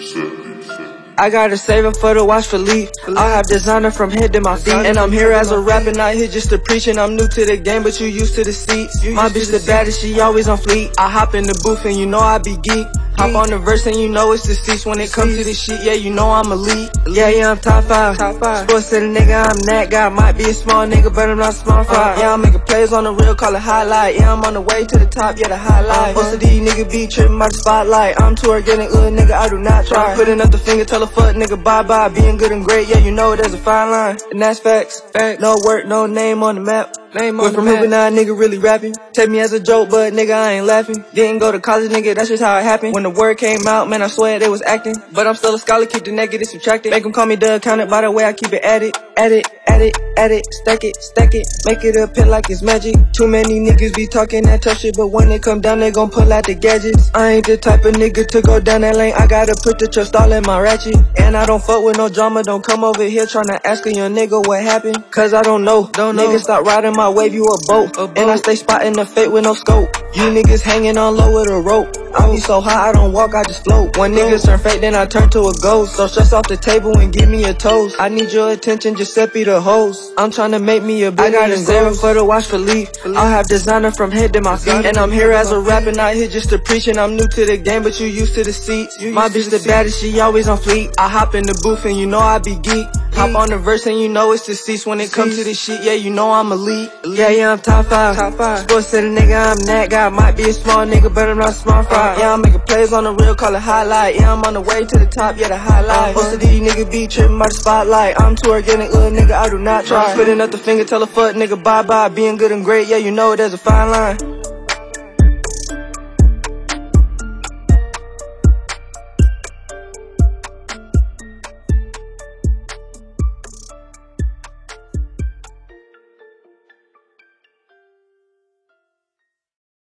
I gotta save it for the watch for Lee. I have designer from head to my feet. And I'm here as a rapper, not here just to preach. And I'm new to the game, but you used to the seats. My bitch the baddest, she always on fleek. I hop in the booth and you know I be geek. Hop on the verse and you know it's the seats. When it comes to this shit, yeah, you know I'm elite. Yeah, I'm top 5. Sports city nigga, I'm that guy. Might be a small nigga, but I'm not small fry. Yeah, I'm making plays on the real, call it highlight. Yeah, I'm on the way to the top, yeah, the highlight. Most of these niggas be tripping by the spotlight. I'm too organic, nigga, I do not try. Putting up the finger, tell a fuck nigga bye-bye. Being good and great, yeah, you know there's a fine line. And that's facts. No work, no name on the map. Went from hooping, now a nigga really rapping. Take me as a joke, but nigga, I ain't laughing. Didn't go to college, nigga, that's just how it happened. When the word came out, man, I swear they was acting. But I'm still a scholar, keep the negative subtracted. Make them call me the accountant, by the way I keep it at it. Stack it, make it up here like it's magic. Too many niggas be talking that tough shit, but when they come down, they gon' pull out the gadgets. I ain't the type of nigga to go down that lane, I gotta put the trust all in my ratchet. And I don't fuck with no drama, don't come over here tryna ask a young nigga what happened. Cause I don't know. Niggas stop riding my wave, you a boat. And I stay spotting the fate with no scope. You niggas hanging on low with a rope. I be so high, I don't walk, I just float. When niggas turn fake, then I turn to a ghost. So stress off the table and give me a toast. I need your attention, Giuseppe the host. I'm tryna make me a billion. I gotta save it for the watch for Lee. I have designer from head to my feet. And I'm here as a rapper, not here just to preach. And I'm new to the game, but you used to the seats. My bitch the baddest, she always on fleek. I hop in the booth and you know I be geek. Hop on the verse and you know it's the seats. When it comes to this shit, yeah, you know I'm elite. Yeah, I'm top 5. Sports city nigga, I'm that guy. Might be a small nigga, but I'm not small fry. Yeah, I'm making plays on the real, call it highlight. Yeah, I'm on the way to the top, yeah, the highlight. Most of these niggas be tripping by the spotlight. I'm too organic, nigga, I do not try. Putting up the finger, tell a fuck nigga bye-bye. Being good and great, yeah, you know there's a fine line.